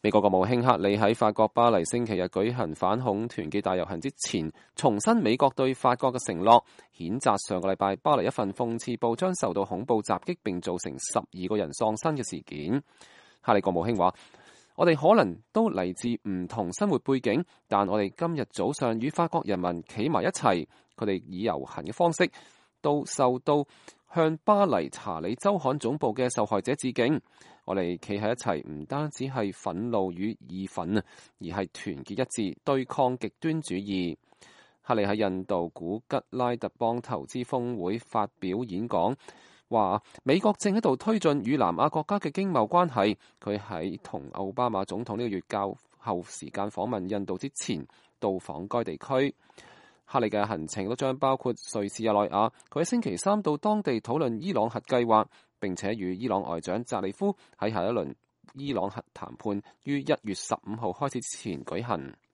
美國國務卿克里喺法國巴黎星期日舉行反恐團結大遊行之前，重申美國對法國嘅承諾，譴責上個禮拜巴黎一份諷刺報章受到恐怖襲擊並造成12個人喪生嘅事件。克里國務卿話：我哋可能都嚟自唔同生活背景，但我哋今日早上與法國人民企埋一齊，佢哋以遊行嘅方式都受到向巴黎查理周刊總部嘅受害者致敬。我哋企喺一齊，唔單止係憤怒與義憤啊，而係團結一致對抗極端主義。克里喺印度古吉拉特邦投資峰會發表演講，話美國正喺度推進與南亞國家嘅經貿關係。佢喺同奧巴馬總統呢個月較後時間訪問印度之前，到訪該地區。克里嘅行程都將包括瑞士日內瓦，佢喺星期三到當地討論伊朗核計劃，並且與伊朗外長扎里夫喺下一輪伊朗核談判於1月15號開始之前舉行。